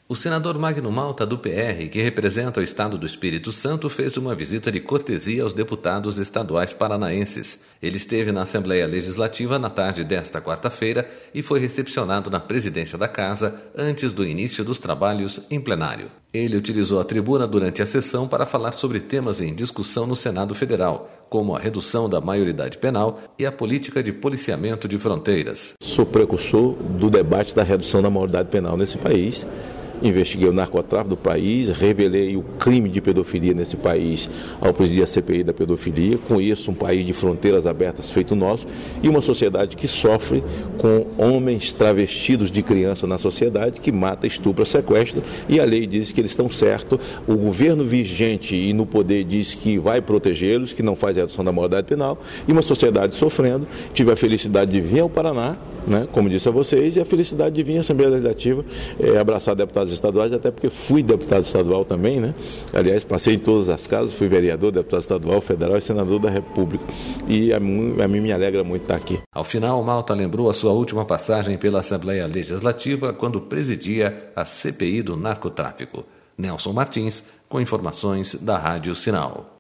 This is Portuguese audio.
O senador Magno Malta, do PR, que representa o estado do Espírito Santo, fez uma visita de cortesia aos deputados estaduais paranaenses. Ele esteve na Assembleia Legislativa na tarde desta quarta-feira e foi recepcionado na presidência da Casa antes do início dos trabalhos em plenário. Ele utilizou a tribuna durante a sessão para falar sobre temas em discussão no Senado Federal, como a redução da maioridade penal e a política de policiamento de fronteiras. Sou precursor do debate da redução da maioridade penal nesse país. Investiguei o narcotráfico do país, revelei o crime de pedofilia nesse país ao presidir a CPI da pedofilia. Com isso, um país de fronteiras abertas feito nosso e uma sociedade que sofre com homens travestidos de criança na sociedade, que mata, estupra, sequestra, e a lei diz que eles estão certos. O governo vigente e no poder diz que vai protegê-los, que não faz a redução da maioridade penal, e uma sociedade sofrendo. Tive a felicidade de vir ao Paraná, como disse a vocês, e a felicidade de vir à Assembleia Legislativa abraçar deputados estaduais, até porque fui deputado estadual também, Aliás, passei em todas as casas, fui vereador, deputado estadual, federal e senador da República. E a mim me alegra muito estar aqui. Ao final, Malta lembrou a sua última passagem pela Assembleia Legislativa quando presidia a CPI do narcotráfico. Nelson Martins, com informações da Rádio Sinal.